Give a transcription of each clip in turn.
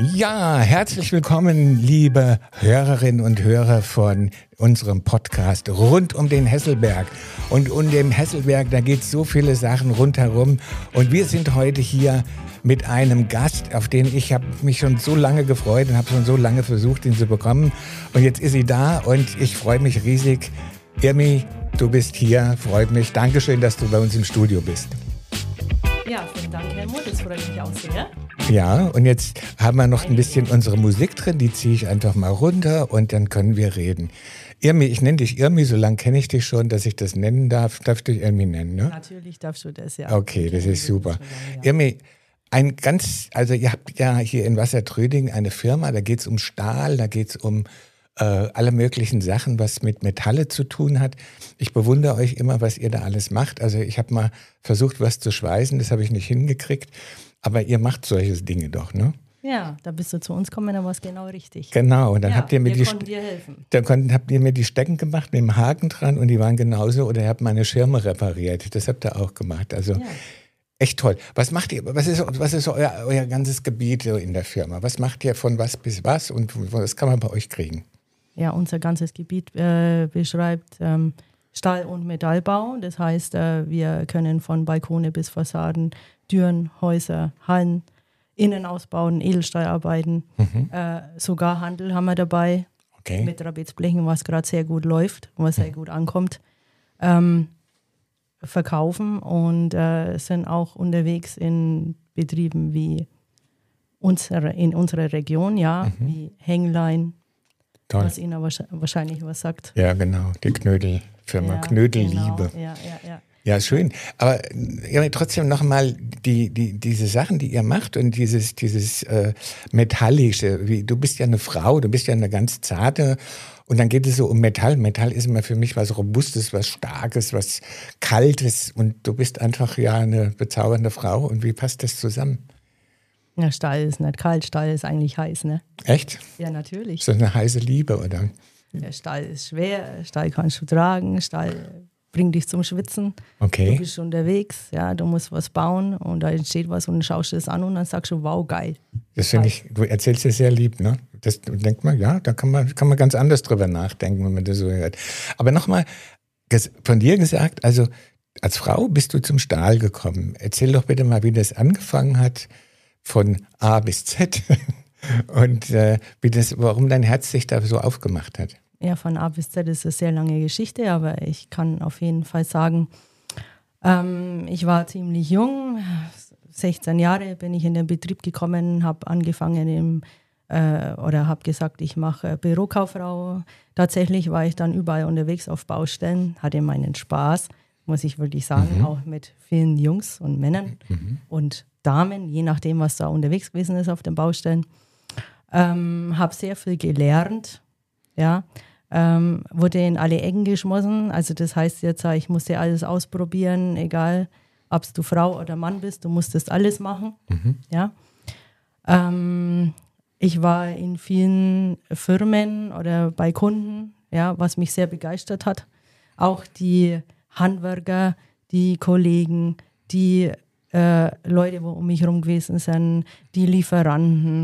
Ja, herzlich willkommen, liebe Hörerinnen und Hörer von unserem Podcast rund um den Hesselberg. Und um den Hesselberg, da geht so viele Sachen rundherum. Und wir sind heute hier mit einem Gast, auf den ich habe mich schon so lange gefreut und habe schon so lange versucht, ihn zu bekommen. Und jetzt ist sie da und ich freue mich riesig. Irmi, du bist hier, freut mich. Dankeschön, dass du bei uns im Studio bist. Ja, vielen Dank, Helmut. Das freut mich auch sehr. Ja, und jetzt haben wir noch ein bisschen unsere Musik drin, die ziehe ich einfach mal runter und dann können wir reden. Irmi, ich nenne dich Irmi, so lange kenne ich dich schon, dass ich das nennen darf. Darf ich dich Irmi nennen, ne? Natürlich darfst du das, ja. Okay, das ist super. Irmi, ihr habt ja hier in Wassertröding eine Firma, da geht es um Stahl, da geht es um alle möglichen Sachen, was mit Metalle zu tun hat. Ich bewundere euch immer, was ihr da alles macht. Also ich habe mal versucht, was zu schweißen, das habe ich nicht hingekriegt. Aber ihr macht solche Dinge doch, ne? Ja, da bist du zu uns gekommen, dann war es genau richtig. Genau, und dann habt ihr mir konnten dir helfen. Habt ihr mir die Stecken gemacht mit dem Haken dran und die waren genauso, oder ihr habt meine Schirme repariert. Das habt ihr auch gemacht. Also echt toll. Was macht ihr? Was ist euer ganzes Gebiet in der Firma? Was macht ihr von was bis was und was kann man bei euch kriegen? Ja, unser ganzes Gebiet beschreibt Stahl- und Metallbau. Das heißt, wir können von Balkone bis Fassaden, Türen, Häuser, Hallen, Innenausbauen, Edelstahlarbeiten, sogar Handel haben wir dabei. Okay. Mit Trapezblechen, was gerade sehr gut läuft, was sehr gut ankommt. Verkaufen und sind auch unterwegs in Betrieben wie in unserer Region, wie Hänglein, Toll. was Ihnen wahrscheinlich was sagt. Ja, genau, die Knödelfirma, Knödelliebe. Genau. Ja. Ja, schön. Aber trotzdem nochmal diese Sachen, die ihr macht und dieses Metallische. Du bist ja eine Frau, du bist ja eine ganz zarte. Und dann geht es so um Metall. Metall ist immer für mich was Robustes, was Starkes, was Kaltes. Und du bist einfach eine bezaubernde Frau. Und wie passt das zusammen? Ja, Stahl ist nicht kalt, Stahl ist eigentlich heiß, ne? Echt? Ja, natürlich. Ist das eine heiße Liebe, oder? Ja, Stahl ist schwer, Stahl kannst du tragen, Stahl bringt dich zum Schwitzen. Okay. Du bist unterwegs, du musst was bauen und da entsteht was und dann schaust du es an und dann sagst du, wow, geil. Das finde ich, du erzählst es sehr lieb, ne? Das denkt man, ja, da kann man ganz anders drüber nachdenken, wenn man das so hört. Aber nochmal, von dir gesagt, also als Frau bist du zum Stahl gekommen. Erzähl doch bitte mal, wie das angefangen hat, von A bis Z und warum dein Herz sich da so aufgemacht hat. Ja, von A bis Z ist eine sehr lange Geschichte, aber ich kann auf jeden Fall sagen, ich war ziemlich jung, 16 Jahre bin ich in den Betrieb gekommen, habe angefangen habe gesagt, ich mache Bürokauffrau. Tatsächlich war ich dann überall unterwegs auf Baustellen, hatte meinen Spaß, muss ich wirklich sagen, auch mit vielen Jungs und Männern und Damen, je nachdem, was da unterwegs gewesen ist auf den Baustellen. Habe sehr viel gelernt, wurde in alle Ecken geschmissen. Also das heißt jetzt, ich musste alles ausprobieren, egal ob du Frau oder Mann bist, du musstest alles machen. Ich war in vielen Firmen oder bei Kunden, was mich sehr begeistert hat. Auch die Handwerker, die Kollegen, die Leute, wo um mich herum gewesen sind, die Lieferanten.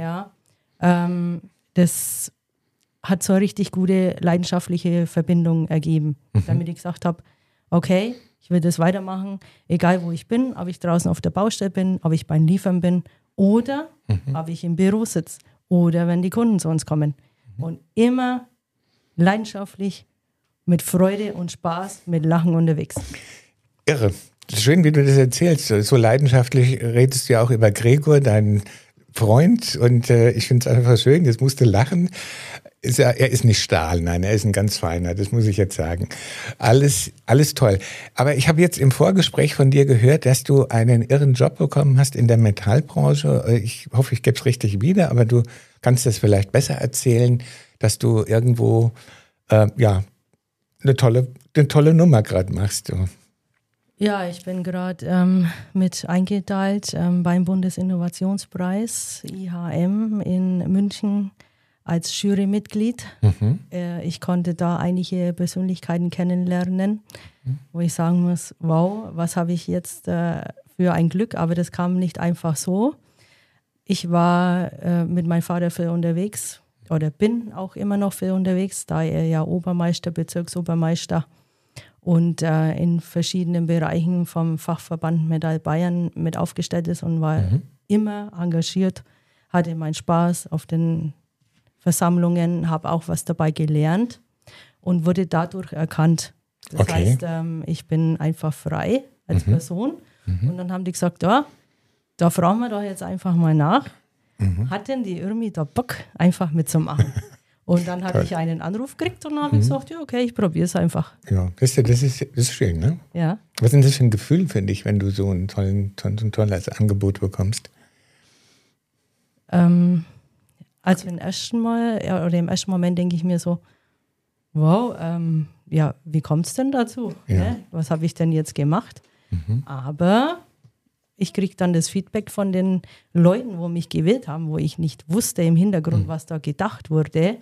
Das hat so eine richtig gute leidenschaftliche Verbindung ergeben, damit ich gesagt habe, okay, ich will das weitermachen, egal wo ich bin, ob ich draußen auf der Baustelle bin, ob ich beim Liefern bin oder ob ich im Büro sitze oder wenn die Kunden zu uns kommen. Und immer leidenschaftlich, mit Freude und Spaß, mit Lachen unterwegs. Irre. Schön, wie du das erzählst. So leidenschaftlich redest du ja auch über Gregor, deinen Freund. Und ich finde es einfach schön, jetzt musst du lachen. Er ist nicht Stahl, nein, er ist ein ganz feiner, das muss ich jetzt sagen. Alles toll. Aber ich habe jetzt im Vorgespräch von dir gehört, dass du einen irren Job bekommen hast in der Metallbranche. Ich hoffe, ich gebe es richtig wieder, aber du kannst das vielleicht besser erzählen, dass du irgendwo eine tolle Nummer gerade machst. Du. Ja, ich bin gerade mit eingeteilt beim Bundesinnovationspreis IHM in München als Jurymitglied. Ich konnte da einige Persönlichkeiten kennenlernen, wo ich sagen muss, wow, was habe ich jetzt für ein Glück, aber das kam nicht einfach so. Ich war mit meinem Vater viel unterwegs oder bin auch immer noch viel unterwegs, da er ja Obermeister, Bezirksobermeister und in verschiedenen Bereichen vom Fachverband Metall Bayern mit aufgestellt ist und war immer engagiert, hatte meinen Spaß auf den Versammlungen, habe auch was dabei gelernt und wurde dadurch erkannt. Das heißt, ich bin einfach frei als Person. Und dann haben die gesagt, ja, da fragen wir doch jetzt einfach mal nach. Hat denn die Irmi da Bock, einfach mitzumachen? Und dann habe ich einen Anruf gekriegt und dann habe ich gesagt, ja, okay, ich probiere es einfach. Ja, das ist schön, ne? Ja. Was ist denn das für ein Gefühl für dich, wenn du so ein tolles Angebot bekommst? Also im ersten Moment denke ich mir so, wow, ja, wie kommt es denn dazu? Ja. Ne? Was habe ich denn jetzt gemacht? Aber ich kriege dann das Feedback von den Leuten, wo mich gewählt haben, wo ich nicht wusste im Hintergrund, was da gedacht wurde,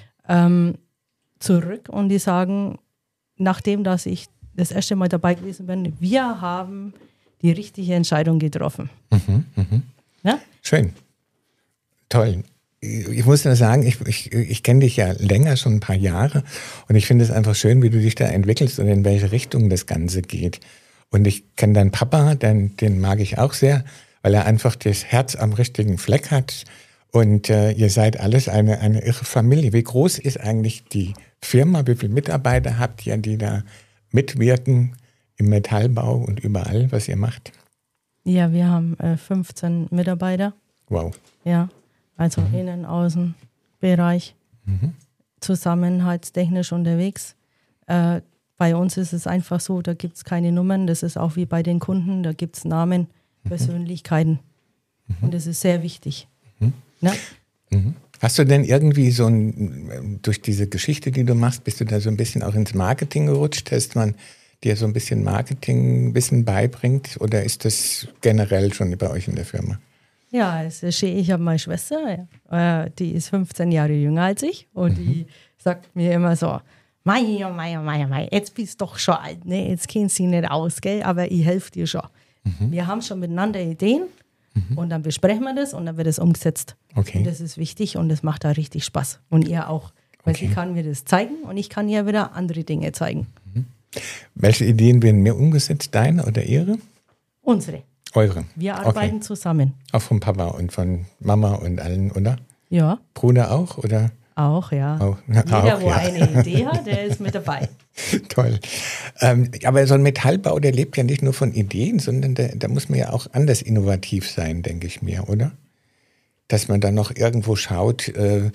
zurück und die sagen, nachdem dass ich das erste Mal dabei gewesen bin, wir haben die richtige Entscheidung getroffen. Ja? Schön. Toll. Ich muss nur sagen, ich kenne dich ja länger, schon ein paar Jahre und ich finde es einfach schön, wie du dich da entwickelst und in welche Richtung das Ganze geht. Und ich kenne deinen Papa, den mag ich auch sehr, weil er einfach das Herz am richtigen Fleck hat. Und ihr seid alles eine irre Familie. Wie groß ist eigentlich die Firma? Wie viele Mitarbeiter habt ihr, die da mitwirken im Metallbau und überall, was ihr macht? Ja, wir haben 15 Mitarbeiter. Wow. Ja, also Innen-, Außenbereich, zusammenhaltstechnisch unterwegs. Bei uns ist es einfach so, da gibt es keine Nummern, das ist auch wie bei den Kunden, da gibt es Namen, Persönlichkeiten und das ist sehr wichtig. Ne? Hast du denn irgendwie durch diese Geschichte, die du machst, bist du da so ein bisschen auch ins Marketing gerutscht, dass man dir so ein bisschen Marketingwissen beibringt oder ist das generell schon bei euch in der Firma? Ja, ich habe meine Schwester, die ist 15 Jahre jünger als ich und die sagt mir immer so, Mei, jetzt bist du doch schon alt, ne? Jetzt kennst du dich nicht aus, gell? Aber ich helfe dir schon. Wir haben schon miteinander Ideen und dann besprechen wir das und dann wird es umgesetzt. Okay. Und das ist wichtig und das macht da richtig Spaß. Und ihr auch, weil sie kann mir das zeigen und ich kann ihr wieder andere Dinge zeigen. Welche Ideen werden mehr umgesetzt, deine oder ihre? Unsere. Eure? Wir arbeiten zusammen. Auch von Papa und von Mama und allen, oder? Ja. Bruder auch, oder? Auch, ja. Auch, Jeder, wo eine Idee hat, der ist mit dabei. Toll. Aber so ein Metallbau, der lebt ja nicht nur von Ideen, sondern da muss man ja auch anders innovativ sein, denke ich mir, oder? Dass man dann noch irgendwo schaut,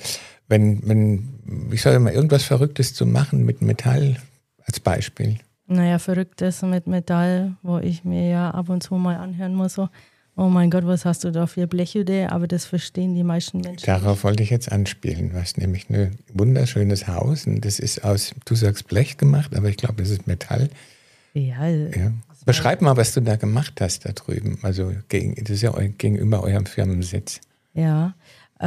wenn ich sage mal, irgendwas Verrücktes zu machen mit Metall als Beispiel. Naja, Verrücktes mit Metall, wo ich mir ja ab und zu mal anhören muss, so, oh mein Gott, was hast du da für Blechhütte? Aber das verstehen die meisten Menschen Darauf wollte ich jetzt anspielen. Du hast nämlich ein wunderschönes Haus und das ist aus, du sagst Blech gemacht, aber ich glaube, das ist Metall. Ja. Beschreib mal, was du da gemacht hast da drüben. Also das ist ja gegenüber eurem Firmensitz. Ja,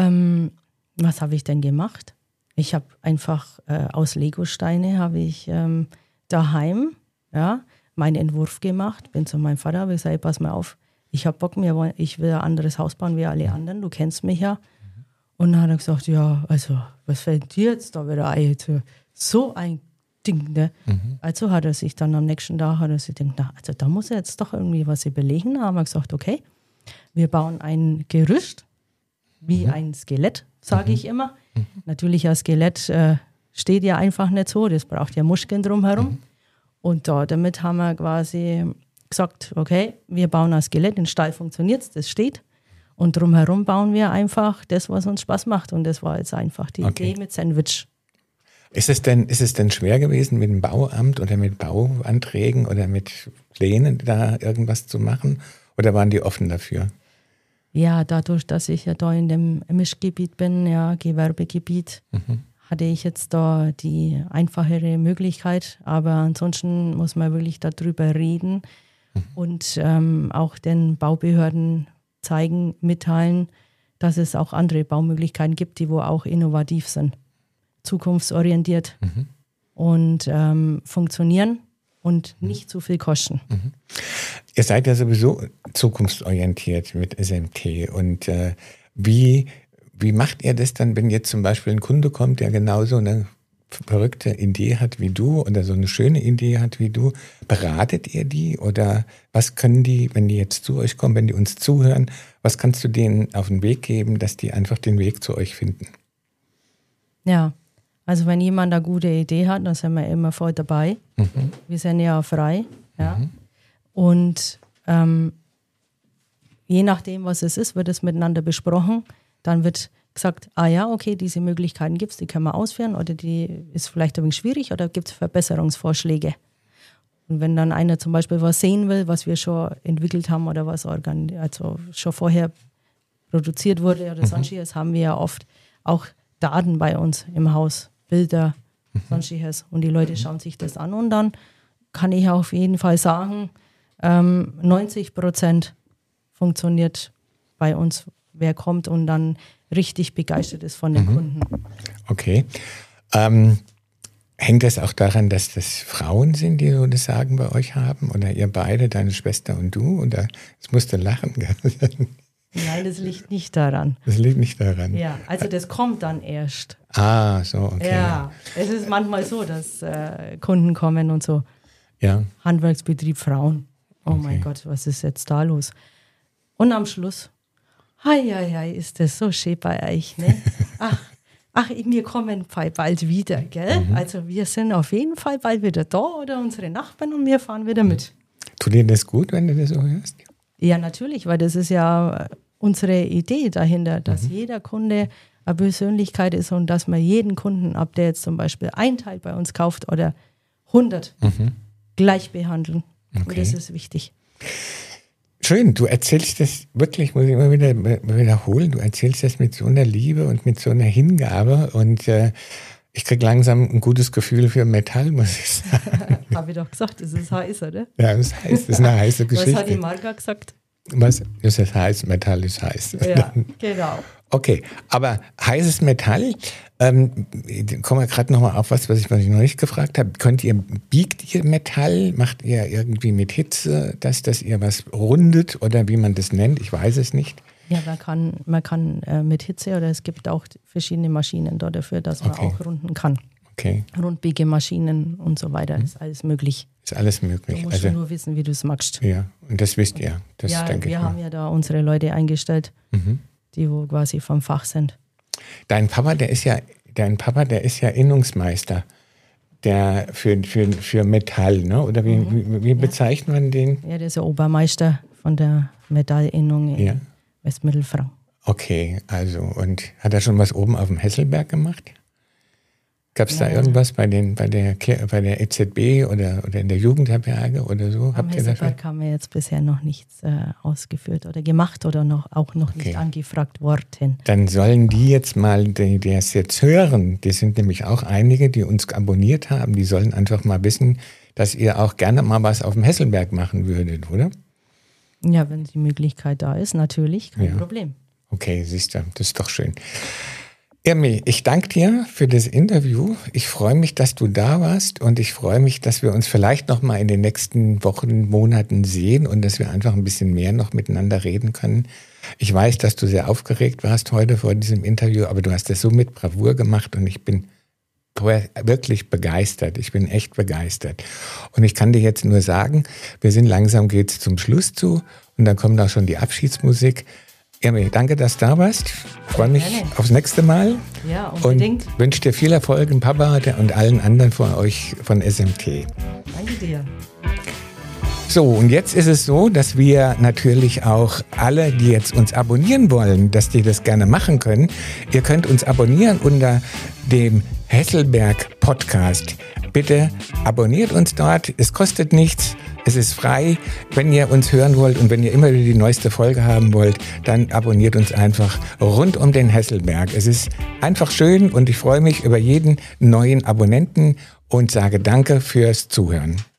was habe ich denn gemacht? Ich habe einfach aus Legosteine habe ich daheim meinen Entwurf gemacht, bin zu meinem Vater, habe gesagt, pass mal auf, ich habe Bock, ich will ein anderes Haus bauen wie alle anderen, du kennst mich ja. Und dann hat er gesagt, ja, also, was fällt dir jetzt da wieder ein? So ein Ding, ne? Also hat er sich dann am nächsten Tag gedacht, na, also da muss er jetzt doch irgendwie was überlegen. Da haben wir gesagt, okay, wir bauen ein Gerüst, wie ein Skelett, sage ich immer. Natürlich, ein Skelett steht ja einfach nicht so, das braucht ja Muskeln drumherum. Und damit haben wir quasi gesagt, okay, wir bauen ein Skelett, in Stall funktioniert es, das steht. Und drumherum bauen wir einfach das, was uns Spaß macht. Und das war jetzt einfach die Idee mit Sandwich. Ist es denn schwer gewesen, mit dem Bauamt oder mit Bauanträgen oder mit Plänen da irgendwas zu machen? Oder waren die offen dafür? Ja, dadurch, dass ich ja da in dem Mischgebiet bin, ja, Gewerbegebiet, hatte ich jetzt da die einfachere Möglichkeit. Aber ansonsten muss man wirklich darüber reden und auch den Baubehörden zeigen, mitteilen, dass es auch andere Baumöglichkeiten gibt, die wo auch innovativ sind, zukunftsorientiert und funktionieren und nicht zu viel kosten. Ihr seid ja sowieso zukunftsorientiert mit SMT. Und wie macht ihr das dann, wenn jetzt zum Beispiel ein Kunde kommt, der genauso eine verrückte Idee hat wie du oder so eine schöne Idee hat wie du? Beratet ihr die oder was können die, wenn die jetzt zu euch kommen, wenn die uns zuhören, was kannst du denen auf den Weg geben, dass die einfach den Weg zu euch finden? Ja, also wenn jemand eine gute Idee hat, dann sind wir immer voll dabei. Wir sind ja frei. Ja. Und je nachdem, was es ist, wird es miteinander besprochen. Dann wird gesagt, ja, okay, diese Möglichkeiten gibt es, die können wir ausführen oder die ist vielleicht ein wenig schwierig oder gibt es Verbesserungsvorschläge. Und wenn dann einer zum Beispiel was sehen will, was wir schon entwickelt haben oder was also schon vorher produziert wurde oder sonstiges, haben wir ja oft auch Daten bei uns im Haus, Bilder, sonstiges. Und die Leute schauen sich das an und dann kann ich auf jeden Fall sagen, 90% funktioniert bei uns, wer kommt und dann richtig begeistert ist von den Kunden. Okay. Hängt das auch daran, dass das Frauen sind, die so das Sagen bei euch haben? Oder ihr beide, deine Schwester und du? Oder es musst du lachen. Nein, das liegt nicht daran. Das liegt nicht daran. Ja, also das kommt dann erst. Ah, so, okay. Ja, es ist manchmal so, dass Kunden kommen und so. Ja. Handwerksbetrieb Frauen. Oh mein Gott, was ist jetzt da los? Und am Schluss, ist das so schön bei euch, ne? Ach, wir kommen bald wieder, gell? Also wir sind auf jeden Fall bald wieder da oder unsere Nachbarn und wir fahren wieder mit. Tut dir das gut, wenn du das so hörst? Ja, natürlich, weil das ist ja unsere Idee dahinter, dass jeder Kunde eine Persönlichkeit ist und dass man jeden Kunden, ob der jetzt zum Beispiel ein Teil bei uns kauft oder 100, gleich behandeln. Okay. Und das ist wichtig. Schön, du erzählst das wirklich, muss ich immer wieder wiederholen, du erzählst das mit so einer Liebe und mit so einer Hingabe und ich kriege langsam ein gutes Gefühl für Metall, muss ich sagen. Habe ich doch gesagt, das ist heiß, oder? Ja, das ist heiß, das ist eine heiße Geschichte. Was hat die Marga gesagt? Was? Das ist heiß, Metall ist heiß. Ja, genau. Okay, aber heißes Metall, kommen wir gerade nochmal auf was ich noch nicht gefragt habe. Biegt ihr Metall? Macht ihr irgendwie mit Hitze, dass ihr was rundet oder wie man das nennt? Ich weiß es nicht. Ja, man kann mit Hitze oder es gibt auch verschiedene Maschinen dafür, dass man auch runden kann. Okay. Rundbiegemaschinen und so weiter, ist alles möglich. Ist alles möglich. Du musst nur wissen, wie du es magst. Ja, und das wisst ihr. Das ja, denke wir haben ja da unsere Leute eingestellt, die wo quasi vom Fach sind. Dein Papa, der ist ja Innungsmeister, der für Metall, ne? Oder wie bezeichnet man den? Ja, der ist ja Obermeister von der Metallinnung in Westmittelfranken. Okay, also und hat er schon was oben auf dem Hesselberg gemacht? Gab es da irgendwas bei der EZB oder in der Jugendherberge oder so? Am Hesselberg haben wir jetzt bisher noch nichts ausgeführt oder gemacht oder noch nicht angefragt worden. Dann sollen die jetzt mal, die das jetzt hören, die sind nämlich auch einige, die uns abonniert haben, die sollen einfach mal wissen, dass ihr auch gerne mal was auf dem Hesselberg machen würdet, oder? Ja, wenn die Möglichkeit da ist, natürlich, kein Problem. Okay, siehst du, das ist doch schön. Irmi, ich danke dir für das Interview. Ich freue mich, dass du da warst und ich freue mich, dass wir uns vielleicht noch mal in den nächsten Wochen, Monaten sehen und dass wir einfach ein bisschen mehr noch miteinander reden können. Ich weiß, dass du sehr aufgeregt warst heute vor diesem Interview, aber du hast das so mit Bravour gemacht und ich bin wirklich begeistert. Ich bin echt begeistert. Und ich kann dir jetzt nur sagen, langsam geht's zum Schluss zu und dann kommt auch schon die Abschiedsmusik. Irmi, danke, dass du da warst. Ich freue mich aufs nächste Mal. Ja, unbedingt. Und wünsche dir viel Erfolg im Papa und allen anderen von euch von SMT. Danke dir. So, und jetzt ist es so, dass wir natürlich auch alle, die jetzt uns abonnieren wollen, dass die das gerne machen können. Ihr könnt uns abonnieren unter dem Hesselberg Podcast. Bitte abonniert uns dort. Es kostet nichts. Es ist frei. Wenn ihr uns hören wollt und wenn ihr immer wieder die neueste Folge haben wollt, dann abonniert uns einfach rund um den Hesselberg. Es ist einfach schön und ich freue mich über jeden neuen Abonnenten und sage danke fürs Zuhören.